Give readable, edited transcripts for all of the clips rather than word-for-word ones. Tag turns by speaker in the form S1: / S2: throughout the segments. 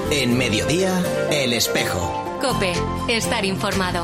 S1: En Mediodía, El Espejo.
S2: COPE, estar informado.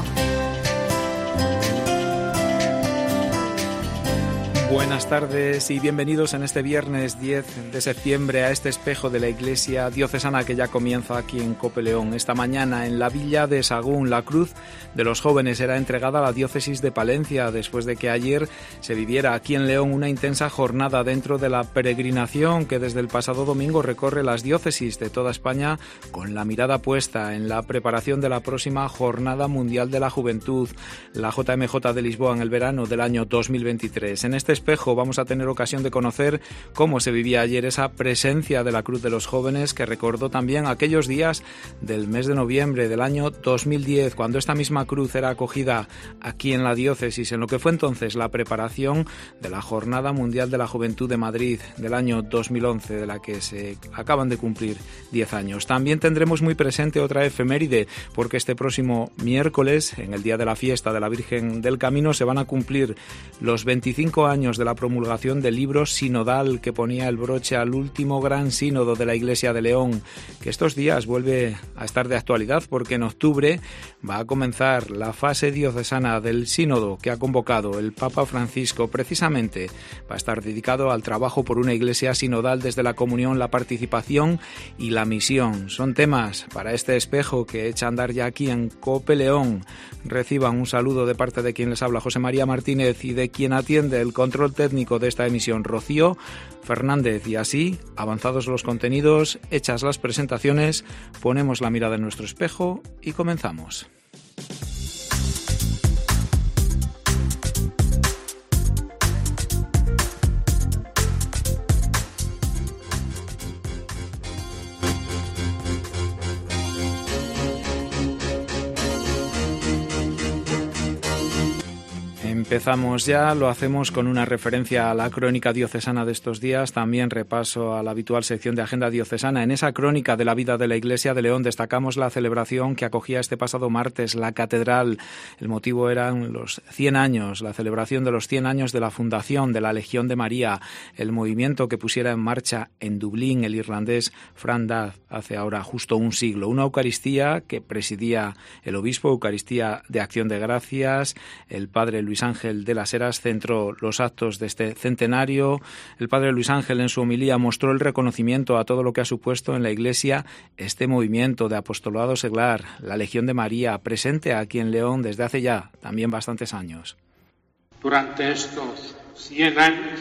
S3: Buenas tardes y bienvenidos en este viernes 10 de septiembre a este espejo de la Iglesia Diocesana que ya comienza aquí en COPE León. Esta mañana en la villa de Sagún, la Cruz de los Jóvenes era entregada a la diócesis de Palencia después de que ayer se viviera aquí en León una intensa jornada dentro de la peregrinación que desde el pasado domingo recorre las diócesis de toda España con la mirada puesta en la preparación de la próxima Jornada Mundial de la Juventud, la JMJ de Lisboa en el verano del año 2023. En este espejo vamos a tener ocasión de conocer cómo se vivía ayer esa presencia de la Cruz de los Jóvenes que recordó también aquellos días del mes de noviembre del año 2010, cuando esta misma cruz era acogida aquí en la diócesis, en lo que fue entonces la preparación de la Jornada Mundial de la Juventud de Madrid del año 2011, de la que se acaban de cumplir 10 años. También tendremos muy presente otra efeméride, porque este próximo miércoles, en el día de la fiesta de la Virgen del Camino, se van a cumplir los 25 años de la promulgación del libro sinodal que ponía el broche al último gran sínodo de la Iglesia de León, que estos días vuelve a estar de actualidad porque en octubre va a comenzar la fase diocesana del sínodo que ha convocado el Papa Francisco. Precisamente va a estar dedicado al trabajo por una Iglesia sinodal desde la comunión, la participación y la misión. Son temas para este espejo que echa a andar ya aquí en COPE León. Reciban un saludo de parte de quien les habla, José María Martínez, y de quien atiende el control técnico de esta emisión, Rocío Fernández. Y así, avanzados los contenidos, hechas las presentaciones, ponemos la mirada en nuestro espejo y comenzamos. Empezamos ya, lo hacemos con una referencia a la crónica diocesana de estos días, también repaso a la habitual sección de Agenda Diocesana. En esa crónica de la vida de la Iglesia de León destacamos la celebración que acogía este pasado martes la catedral. El motivo eran los 100 años, la celebración de los 100 años de la fundación de la Legión de María, el movimiento que pusiera en marcha en Dublín el irlandés Fran Duff hace ahora justo un siglo. Una Eucaristía que presidía el obispo, Eucaristía de Acción de Gracias. El padre Luis Ángel de las Heras centró los actos de este centenario. El padre Luis Ángel en su homilía mostró el reconocimiento a todo lo que ha supuesto en la Iglesia este movimiento de apostolado seglar, la Legión de María, presente aquí en León desde hace ya también bastantes años.
S4: Durante estos 100 años,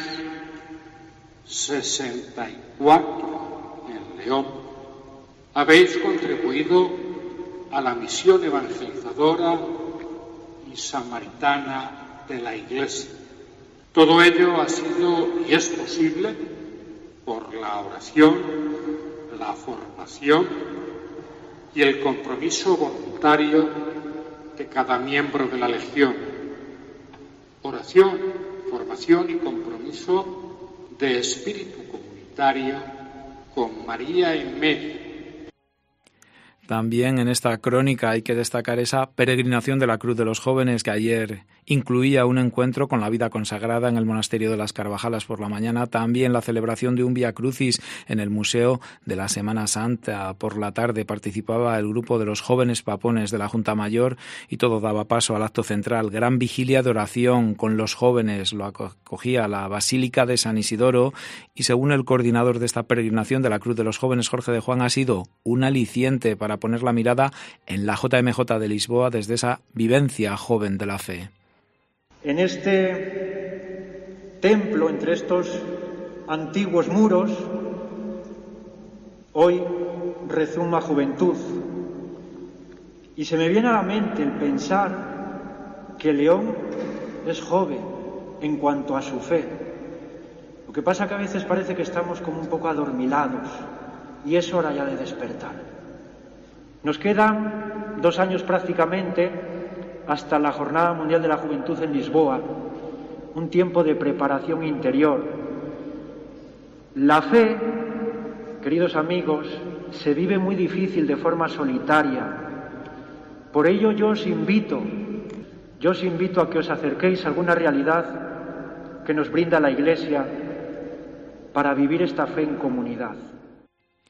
S4: 64 en León, habéis contribuido a la misión evangelizadora y samaritana de la Iglesia. Todo ello ha sido y es posible por la oración, la formación y el compromiso voluntario de cada miembro de la Legión. Oración, formación y compromiso de espíritu comunitario con María en medio.
S3: También en esta crónica hay que destacar esa peregrinación de la Cruz de los Jóvenes que ayer incluía un encuentro con la vida consagrada en el Monasterio de las Carvajalas por la mañana, también la celebración de un Vía Crucis en el Museo de la Semana Santa. Por la tarde participaba el grupo de los jóvenes papones de la Junta Mayor y todo daba paso al acto central, gran vigilia de oración con los jóvenes. Lo acogía la Basílica de San Isidoro y según el coordinador de esta peregrinación de la Cruz de los Jóvenes, Jorge de Juan, ha sido un aliciente para poner la mirada en la JMJ de Lisboa desde esa vivencia joven de la fe.
S5: En este templo, entre estos antiguos muros, hoy rezuma juventud. Y se me viene a la mente el pensar que León es joven en cuanto a su fe. Lo que pasa que a veces parece que estamos como un poco adormilados y es hora ya de despertar. Nos quedan 2 años prácticamente hasta la Jornada Mundial de la Juventud en Lisboa, un tiempo de preparación interior. La fe, queridos amigos, se vive muy difícil de forma solitaria. Por ello yo os invito a que os acerquéis a alguna realidad que nos brinda la Iglesia para vivir esta fe en comunidad.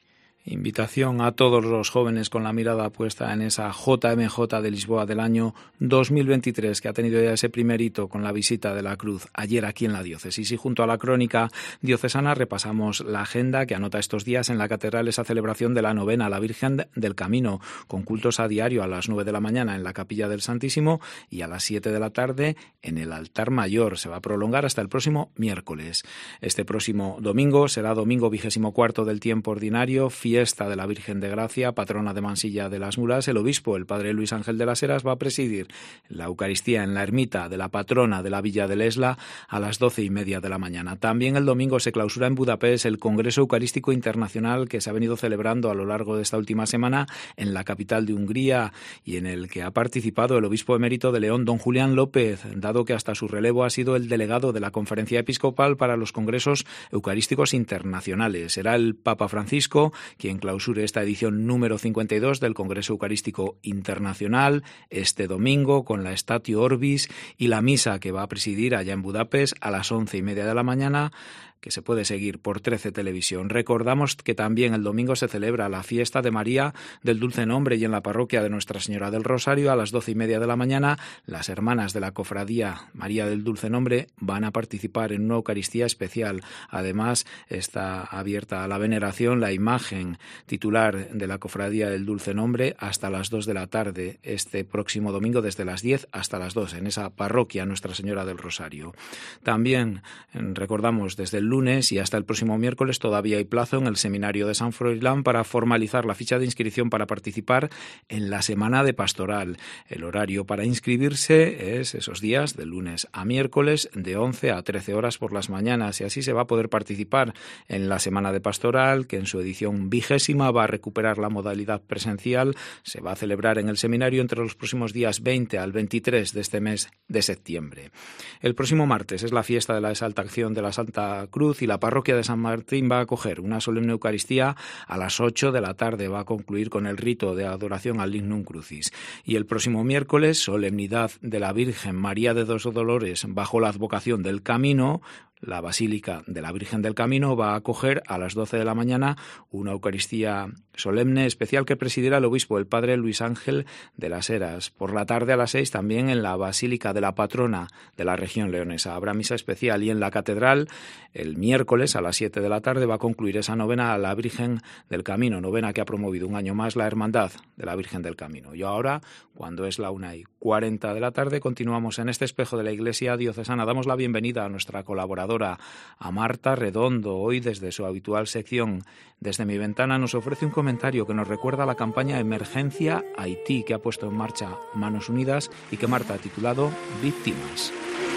S3: Invitación a todos los jóvenes con la mirada puesta en esa JMJ de Lisboa del año 2023, que ha tenido ya ese primer hito con la visita de la cruz ayer aquí en la diócesis. Y junto a la crónica diocesana repasamos la agenda que anota estos días en la catedral esa celebración de la novena a la Virgen del Camino, con cultos a diario a las 9 de la mañana en la Capilla del Santísimo y a las 7 de la tarde en el altar mayor. Se va a prolongar hasta el próximo miércoles. Este próximo domingo será domingo 24 del tiempo ordinario, fiesta de la Virgen de Gracia, patrona de Mansilla de las Mulas. El obispo, el padre Luis Ángel de las Heras, va a presidir la Eucaristía en la ermita de la patrona de la Villa de Lesla a las 12:30 de la mañana. También el domingo se clausura en Budapest el Congreso Eucarístico Internacional que se ha venido celebrando a lo largo de esta última semana en la capital de Hungría y en el que ha participado el obispo emérito de León, don Julián López, dado que hasta su relevo ha sido el delegado de la Conferencia Episcopal para los Congresos Eucarísticos Internacionales. Será el Papa Francisco quien clausure esta edición número 52 del Congreso Eucarístico Internacional este domingo con la Statio Orbis y la misa que va a presidir allá en Budapest a las 11:30 de la mañana, que se puede seguir por 13 Televisión. Recordamos que también el domingo se celebra la fiesta de María del Dulce Nombre y en la parroquia de Nuestra Señora del Rosario a las 12:30 de la mañana las hermanas de la cofradía María del Dulce Nombre van a participar en una Eucaristía especial. Además está abierta a la veneración la imagen titular de la cofradía del Dulce Nombre hasta las 2 de la tarde este próximo domingo desde las 10 hasta las 2 en esa parroquia Nuestra Señora del Rosario. También recordamos desde el lunes y hasta el próximo miércoles todavía hay plazo en el seminario de San Froilán para formalizar la ficha de inscripción para participar en la semana de pastoral. El horario para inscribirse es esos días de lunes a miércoles de 11 a 13 horas por las mañanas y así se va a poder participar en la semana de pastoral que en su edición 20ª va a recuperar la modalidad presencial. Se va a celebrar en el seminario entre los próximos días 20 al 23 de este mes de septiembre. El próximo martes es la fiesta de la Exaltación de la Santa Cruz y la parroquia de San Martín va a acoger una solemne Eucaristía a las 8 de la tarde. Va a concluir con el rito de adoración al Lignum Crucis. Y el próximo miércoles, solemnidad de la Virgen María de los Dolores bajo la advocación del Camino. La Basílica de la Virgen del Camino va a acoger a las 12 de la mañana una Eucaristía solemne especial que presidirá el obispo, el padre Luis Ángel de las Heras. Por la tarde a las 6 también en la Basílica de la Patrona de la región leonesa habrá misa especial y en la Catedral el miércoles a las 7 de la tarde va a concluir esa novena a la Virgen del Camino, novena que ha promovido un año más la Hermandad de la Virgen del Camino. Y ahora, cuando es la 1:40 de la tarde, continuamos en este espejo de la Iglesia diocesana. Damos la bienvenida a nuestra colaboradora, a Marta Redondo. Hoy desde su habitual sección Desde mi ventana nos ofrece un comentario que nos recuerda la campaña Emergencia Haití que ha puesto en marcha Manos Unidas y que Marta ha titulado Víctimas.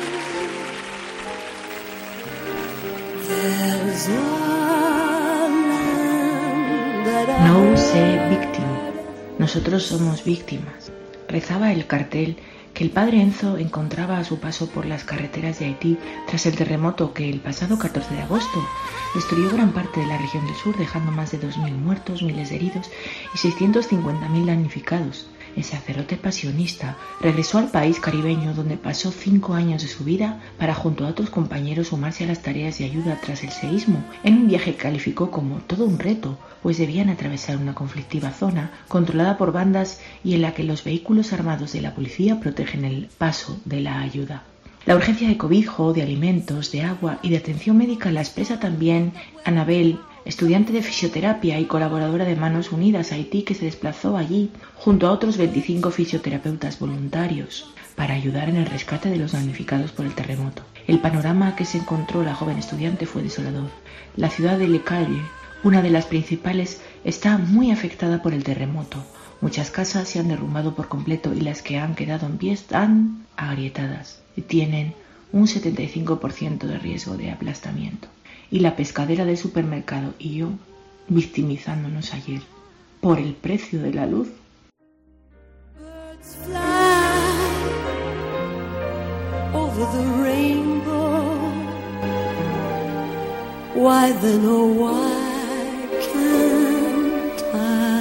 S6: No sé víctima. Nosotros somos víctimas. Rezaba el cartel que el padre Enzo encontraba a su paso por las carreteras de Haití tras el terremoto que el pasado 14 de agosto destruyó gran parte de la región del sur, dejando más de 2.000 muertos, miles de heridos y 650.000 damnificados. El sacerdote pasionista regresó al país caribeño donde pasó 5 años de su vida para junto a otros compañeros sumarse a las tareas de ayuda tras el seísmo, en un viaje que calificó como todo un reto, pues debían atravesar una conflictiva zona controlada por bandas y en la que los vehículos armados de la policía protegen el paso de la ayuda. La urgencia de cobijo, de alimentos, de agua y de atención médica la expresa también Anabel, estudiante de fisioterapia y colaboradora de Manos Unidas Haití, que se desplazó allí junto a otros 25 fisioterapeutas voluntarios para ayudar en el rescate de los damnificados por el terremoto. El panorama que se encontró la joven estudiante fue desolador. La ciudad de Le Caille, una de las principales, está muy afectada por el terremoto. Muchas casas se han derrumbado por completo y las que han quedado en pie están agrietadas y tienen un 75% de riesgo de aplastamiento. Y la pescadera del supermercado y yo victimizándonos ayer por el precio de la luz.
S7: Birds fly over the rainbow. Why then, oh why can't I?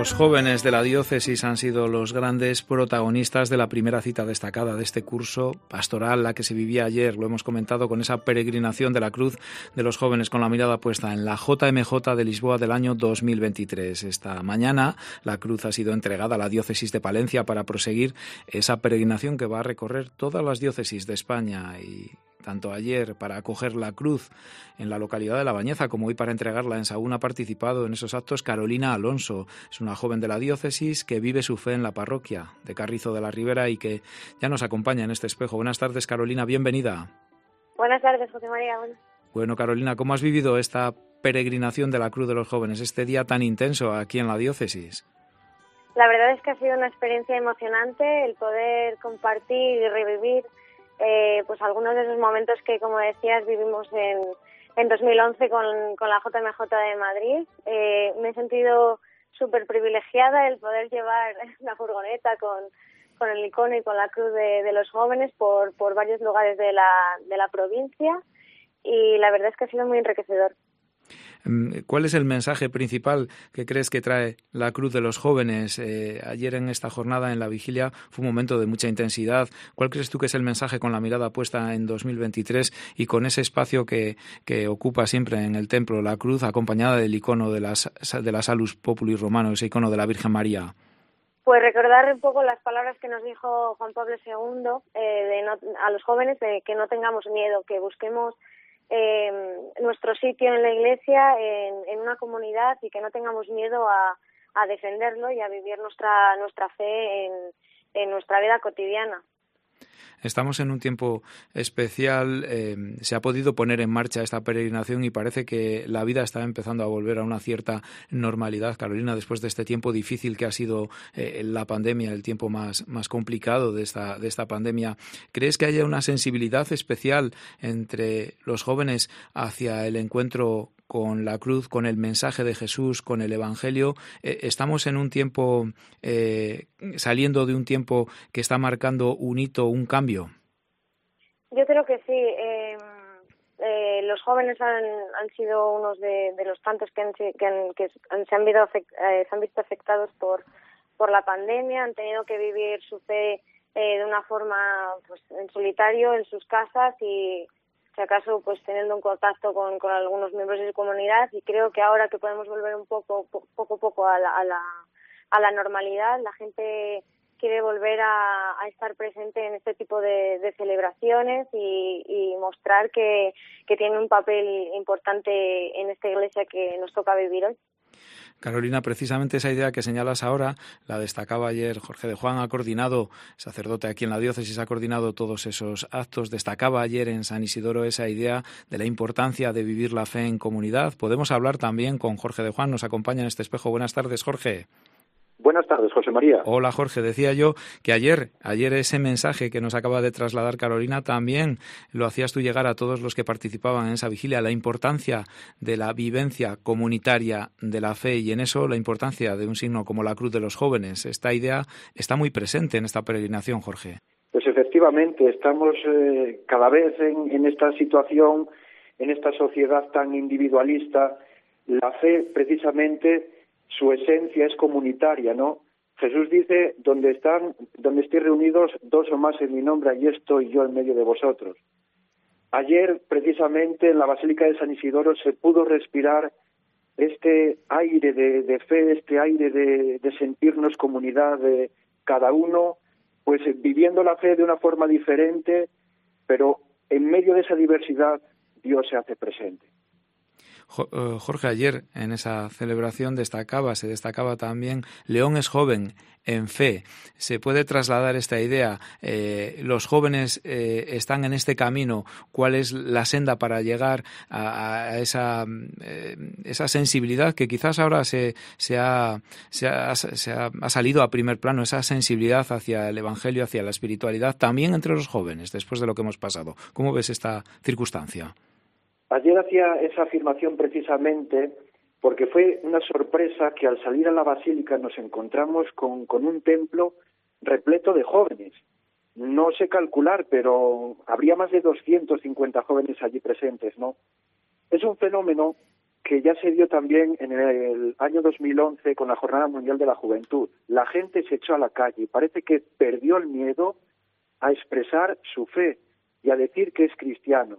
S3: Los jóvenes de la diócesis han sido los grandes protagonistas de la primera cita destacada de este curso pastoral, la que se vivía ayer, lo hemos comentado, con esa peregrinación de la cruz de los jóvenes con la mirada puesta en la JMJ de Lisboa del año 2023. Esta mañana la cruz ha sido entregada a la diócesis de Palencia para proseguir esa peregrinación que va a recorrer todas las diócesis de España, y tanto ayer para acoger la cruz en la localidad de La Bañeza como hoy para entregarla en Sahagún ha participado en esos actos Carolina Alonso. Es una joven de la diócesis que vive su fe en la parroquia de Carrizo de la Ribera y que ya nos acompaña en este espejo. Buenas tardes, Carolina, bienvenida.
S8: Buenas tardes, José María.
S3: Bueno, Carolina, ¿cómo has vivido esta peregrinación de la cruz de los jóvenes, este día tan intenso aquí en la diócesis?
S8: La verdad es que ha sido una experiencia emocionante el poder compartir y revivir pues algunos de esos momentos que, como decías, vivimos en 2011 con la JMJ de Madrid. Me he sentido súper privilegiada el poder llevar la furgoneta con el icono y con la cruz de los jóvenes por varios lugares de la provincia, y la verdad es que ha sido muy enriquecedor.
S3: ¿Cuál es el mensaje principal que crees que trae la cruz de los jóvenes? Ayer en esta jornada, en la vigilia, fue un momento de mucha intensidad. ¿Cuál crees tú que es el mensaje con la mirada puesta en 2023 y con ese espacio que ocupa siempre en el templo la cruz, acompañada del icono de la Salus Populi Romano, ese icono de la Virgen María?
S8: Pues recordar un poco las palabras que nos dijo Juan Pablo II a los jóvenes, de que no tengamos miedo, que busquemos nuestro sitio en la Iglesia, en una comunidad, y que no tengamos miedo a defenderlo y a vivir nuestra fe en nuestra vida cotidiana.
S3: Estamos en un tiempo especial, se ha podido poner en marcha esta peregrinación y parece que la vida está empezando a volver a una cierta normalidad. Carolina, después de este tiempo difícil que ha sido la pandemia, el tiempo más complicado de esta pandemia, ¿crees que haya una sensibilidad especial entre los jóvenes hacia el encuentro con la cruz, con el mensaje de Jesús, con el Evangelio? Estamos en un tiempo, saliendo de un tiempo que está marcando un hito, un cambio.
S8: Yo creo que sí. Los jóvenes han sido unos de los tantos que se han visto afectados por la pandemia, han tenido que vivir su fe de una forma, pues, en solitario, en sus casas, y si acaso pues teniendo un contacto con algunos miembros de su comunidad. Y creo que ahora que podemos volver un poco a poco a la normalidad, la gente quiere volver a estar presente en este tipo de celebraciones y mostrar que tiene un papel importante en esta iglesia que nos toca vivir hoy.
S3: Carolina, precisamente esa idea que señalas ahora la destacaba ayer Jorge de Juan, sacerdote aquí en la diócesis, ha coordinado todos esos actos. Destacaba ayer en San Isidoro esa idea de la importancia de vivir la fe en comunidad. Podemos hablar también con Jorge de Juan, nos acompaña en este espejo. Buenas tardes, Jorge.
S9: Buenas tardes, José María.
S3: Hola, Jorge. Decía yo que ayer ese mensaje que nos acaba de trasladar Carolina también lo hacías tú llegar a todos los que participaban en esa vigilia, la importancia de la vivencia comunitaria de la fe, y en eso la importancia de un signo como la cruz de los jóvenes. Esta idea está muy presente en esta peregrinación, Jorge.
S9: Pues efectivamente, estamos cada vez en esta situación, en esta sociedad tan individualista. La fe, precisamente, su esencia es comunitaria, ¿no? Jesús dice, donde estéis reunidos dos o más en mi nombre, allí estoy yo en medio de vosotros. Ayer, precisamente, en la Basílica de San Isidoro se pudo respirar este aire de fe, este aire de sentirnos comunidad, de cada uno, pues viviendo la fe de una forma diferente, pero en medio de esa diversidad Dios se hace presente.
S3: Jorge, ayer en esa celebración se destacaba también León es joven en fe. ¿Se puede trasladar esta idea? Los jóvenes están en este camino. ¿Cuál es la senda para llegar a esa sensibilidad que quizás ahora ha salido a primer plano, esa sensibilidad hacia el Evangelio, hacia la espiritualidad, también entre los jóvenes, después de lo que hemos pasado? ¿Cómo ves esta circunstancia?
S9: Ayer hacía esa afirmación precisamente porque fue una sorpresa que al salir a la basílica nos encontramos con un templo repleto de jóvenes. No sé calcular, pero habría más de 250 jóvenes allí presentes, ¿no? Es un fenómeno que ya se dio también en el año 2011 con la Jornada Mundial de la Juventud. La gente se echó a la calle y parece que perdió el miedo a expresar su fe y a decir que es cristiano.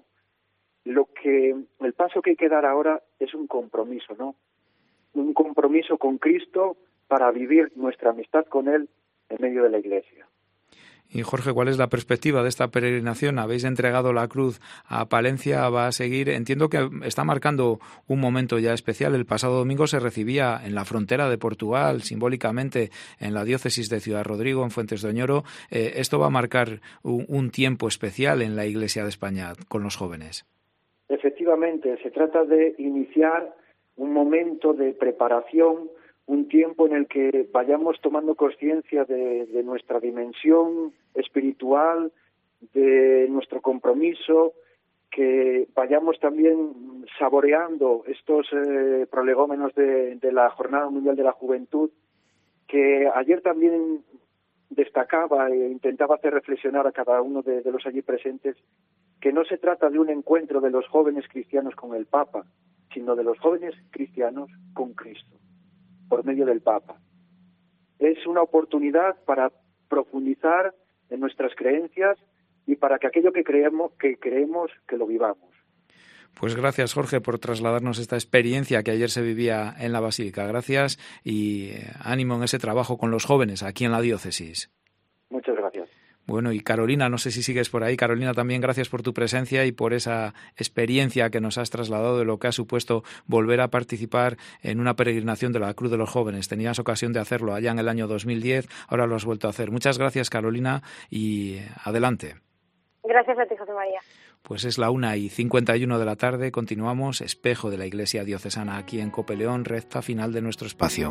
S9: El paso que hay que dar ahora es un compromiso, ¿no? Un compromiso con Cristo para vivir nuestra amistad con Él en medio de la Iglesia.
S3: Y Jorge, ¿cuál es la perspectiva de esta peregrinación? Habéis entregado la cruz a Palencia, va a seguir. Entiendo que está marcando un momento ya especial. El pasado domingo se recibía en la frontera de Portugal, simbólicamente en la diócesis de Ciudad Rodrigo, en Fuentes de Oñoro. Esto va a marcar un tiempo especial en la Iglesia de España con los jóvenes.
S9: Efectivamente, se trata de iniciar un momento de preparación, un tiempo en el que vayamos tomando conciencia de nuestra dimensión espiritual, de nuestro compromiso, que vayamos también saboreando estos prolegómenos de la Jornada Mundial de la Juventud, que ayer también destacaba e intentaba hacer reflexionar a cada uno de los allí presentes, que no se trata de un encuentro de los jóvenes cristianos con el Papa, sino de los jóvenes cristianos con Cristo, por medio del Papa. Es una oportunidad para profundizar en nuestras creencias y para que aquello que creemos que lo vivamos.
S3: Pues gracias, Jorge, por trasladarnos esta experiencia que ayer se vivía en la Basílica. Gracias y ánimo en ese trabajo con los jóvenes aquí en la diócesis.
S9: Muchas gracias.
S3: Bueno, y Carolina, no sé si sigues por ahí. Carolina, también gracias por tu presencia y por esa experiencia que nos has trasladado de lo que ha supuesto volver a participar en una peregrinación de la Cruz de los Jóvenes. Tenías ocasión de hacerlo allá en el año 2010, ahora lo has vuelto a hacer. Muchas gracias, Carolina, y adelante.
S8: Gracias a ti, José María.
S3: Pues es la 1:51 de la tarde, continuamos, Espejo de la Iglesia Diocesana aquí en Cope León, recta final de nuestro espacio.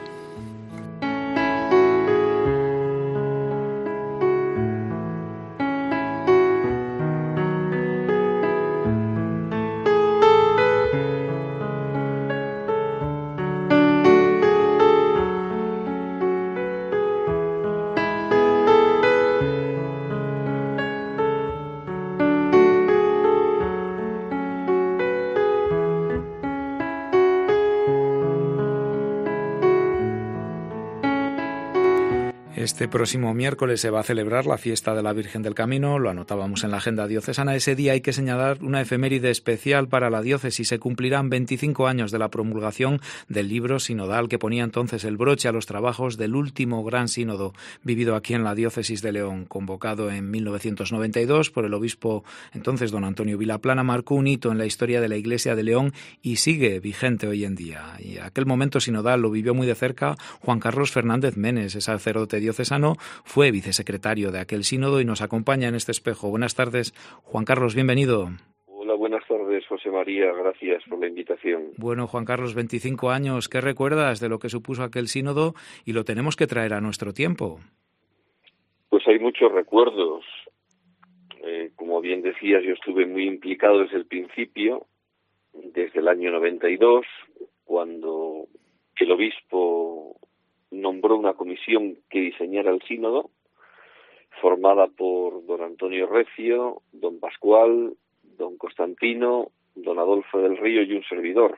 S3: Este próximo miércoles se va a celebrar la fiesta de la Virgen del Camino, lo anotábamos en la agenda diocesana. Ese día hay que señalar una efeméride especial para la diócesis. Se cumplirán 25 años de la promulgación del libro sinodal que ponía entonces el broche a los trabajos del último gran sínodo vivido aquí en la diócesis de León, convocado en 1992 por el obispo entonces don Antonio Vilaplana. Marcó un hito en la historia de la Iglesia de León y sigue vigente hoy en día. Y aquel momento sinodal lo vivió muy de cerca Juan Carlos Fernández Menes, es sacerdote diocesano, fue vicesecretario de aquel sínodo y nos acompaña en este espejo. Buenas tardes, Juan Carlos, bienvenido.
S10: Hola, buenas tardes, José María, gracias por la invitación.
S3: Bueno, Juan Carlos, 25 años, ¿qué recuerdas de lo que supuso aquel sínodo y lo tenemos que traer a nuestro tiempo?
S10: Pues hay muchos recuerdos. Como bien decías, yo estuve muy implicado desde el principio, desde el año 92, cuando el obispo nombró una comisión que diseñara el sínodo, formada por don Antonio Recio, don Pascual, don Constantino, don Adolfo del Río y un servidor.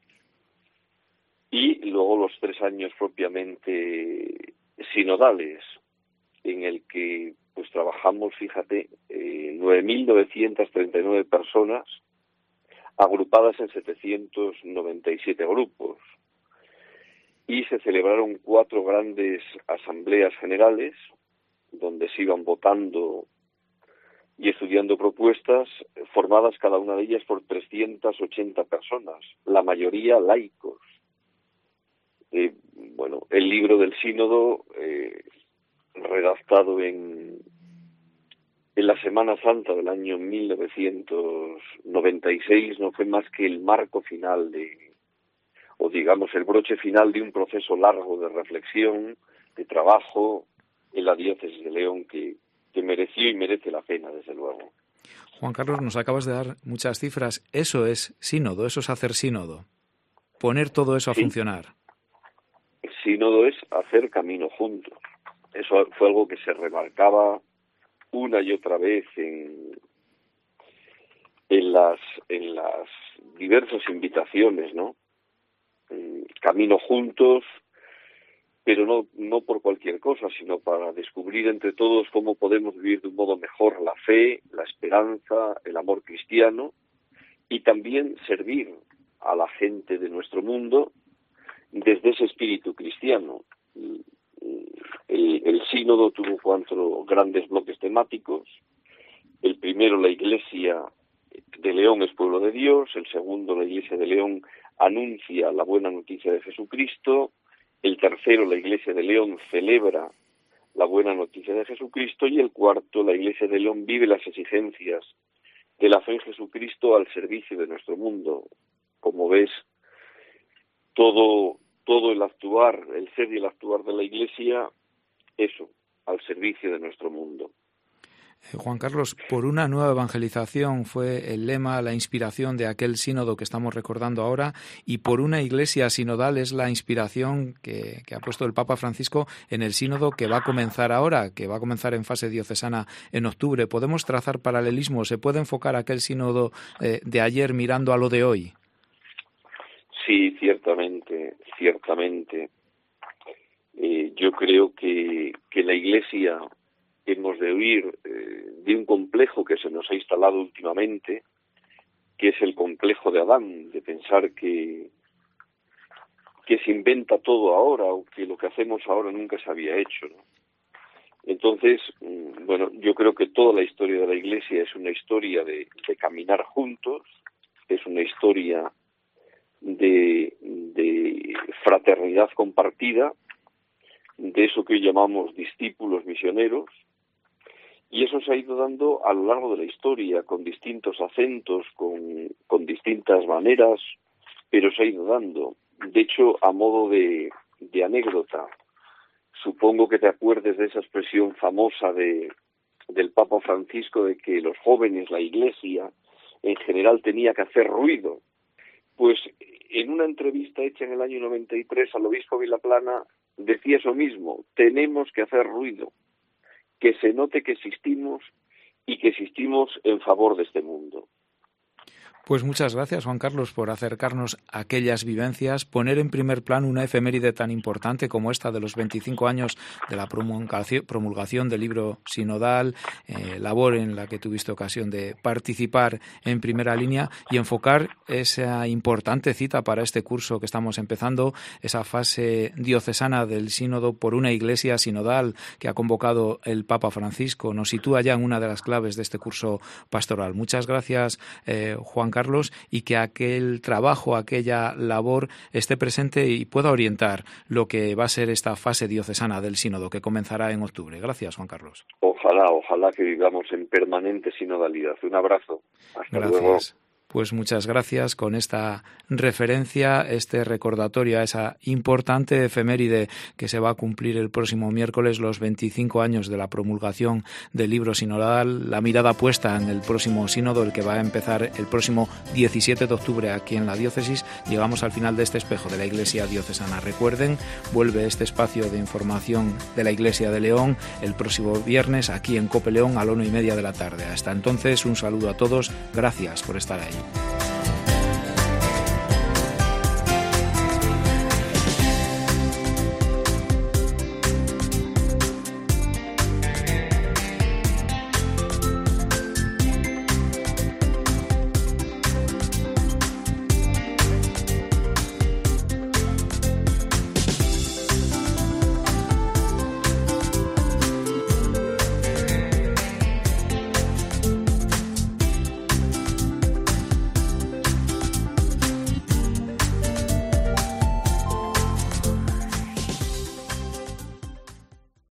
S10: Y luego los 3 años propiamente sinodales, en el que pues trabajamos, fíjate, 9.939 personas, agrupadas en 797 grupos. Y se celebraron 4 grandes asambleas generales, donde se iban votando y estudiando propuestas, formadas cada una de ellas por 380 personas, la mayoría laicos. El libro del sínodo, redactado en la Semana Santa del año 1996, no fue más que el marco final o digamos el broche final de un proceso largo de reflexión, de trabajo en la diócesis de León que mereció y merece la pena, desde luego.
S3: Juan Carlos, nos acabas de dar muchas cifras. Eso es sínodo, eso es hacer sínodo. Poner todo eso a funcionar.
S10: El sínodo es hacer camino juntos. Eso fue algo que se remarcaba una y otra vez en las diversas invitaciones, ¿no? Camino juntos, pero no por cualquier cosa, sino para descubrir entre todos cómo podemos vivir de un modo mejor la fe, la esperanza, el amor cristiano, y también servir a la gente de nuestro mundo desde ese espíritu cristiano. El sínodo tuvo 4 grandes bloques temáticos. El primero, la Iglesia de León es pueblo de Dios. El segundo, la Iglesia de León anuncia la buena noticia de Jesucristo. El tercero, la Iglesia de León celebra la buena noticia de Jesucristo. Y el cuarto, la Iglesia de León vive las exigencias de la fe en Jesucristo al servicio de nuestro mundo. Como ves, todo el actuar, el ser y el actuar de la Iglesia, eso, al servicio de nuestro mundo.
S3: Juan Carlos, por una nueva evangelización fue el lema, la inspiración de aquel sínodo que estamos recordando ahora, y por una iglesia sinodal es la inspiración que ha puesto el Papa Francisco en el sínodo que va a comenzar ahora, que va a comenzar en fase diocesana en octubre. ¿Podemos trazar paralelismos? ¿Se puede enfocar aquel sínodo de ayer mirando a lo de hoy?
S10: Sí, ciertamente. Yo creo que la Iglesia hemos de huir de un complejo que se nos ha instalado últimamente, que es el complejo de Adán, de pensar que se inventa todo ahora o que lo que hacemos ahora nunca se había hecho, ¿no? Entonces, yo creo que toda la historia de la Iglesia es una historia de caminar juntos, es una historia de fraternidad compartida, de eso que hoy llamamos discípulos misioneros, y eso se ha ido dando a lo largo de la historia, con distintos acentos, con distintas maneras, pero se ha ido dando. De hecho, a modo de anécdota, supongo que te acuerdes de esa expresión famosa del Papa Francisco de que los jóvenes, la Iglesia, en general tenía que hacer ruido. Pues en una entrevista hecha en el año 93 al obispo Vilaplana decía eso mismo: tenemos que hacer ruido, que se note que existimos y que existimos en favor de este mundo.
S3: Pues muchas gracias, Juan Carlos, por acercarnos a aquellas vivencias, poner en primer plano una efeméride tan importante como esta de los 25 años de la promulgación del libro sinodal, labor en la que tuviste ocasión de participar en primera línea, y enfocar esa importante cita para este curso que estamos empezando, esa fase diocesana del sínodo por una iglesia sinodal que ha convocado el Papa Francisco. Nos sitúa ya en una de las claves de este curso pastoral. Muchas gracias, Juan Carlos, y que aquel trabajo, aquella labor esté presente y pueda orientar lo que va a ser esta fase diocesana del sínodo que comenzará en octubre. Gracias, Juan Carlos.
S10: Ojalá que vivamos en permanente sinodalidad. Un abrazo. Hasta luego.
S3: Pues muchas gracias. Con esta referencia, este recordatorio a esa importante efeméride que se va a cumplir el próximo miércoles, los 25 años de la promulgación del libro sinodal, la mirada puesta en el próximo sínodo, el que va a empezar el próximo 17 de octubre aquí en la diócesis. Llegamos al final de este espejo de la Iglesia diocesana. Recuerden, vuelve este espacio de información de la Iglesia de León el próximo viernes aquí en COPE León a la 1:30 de la tarde. Hasta entonces, un saludo a todos. Gracias por estar ahí.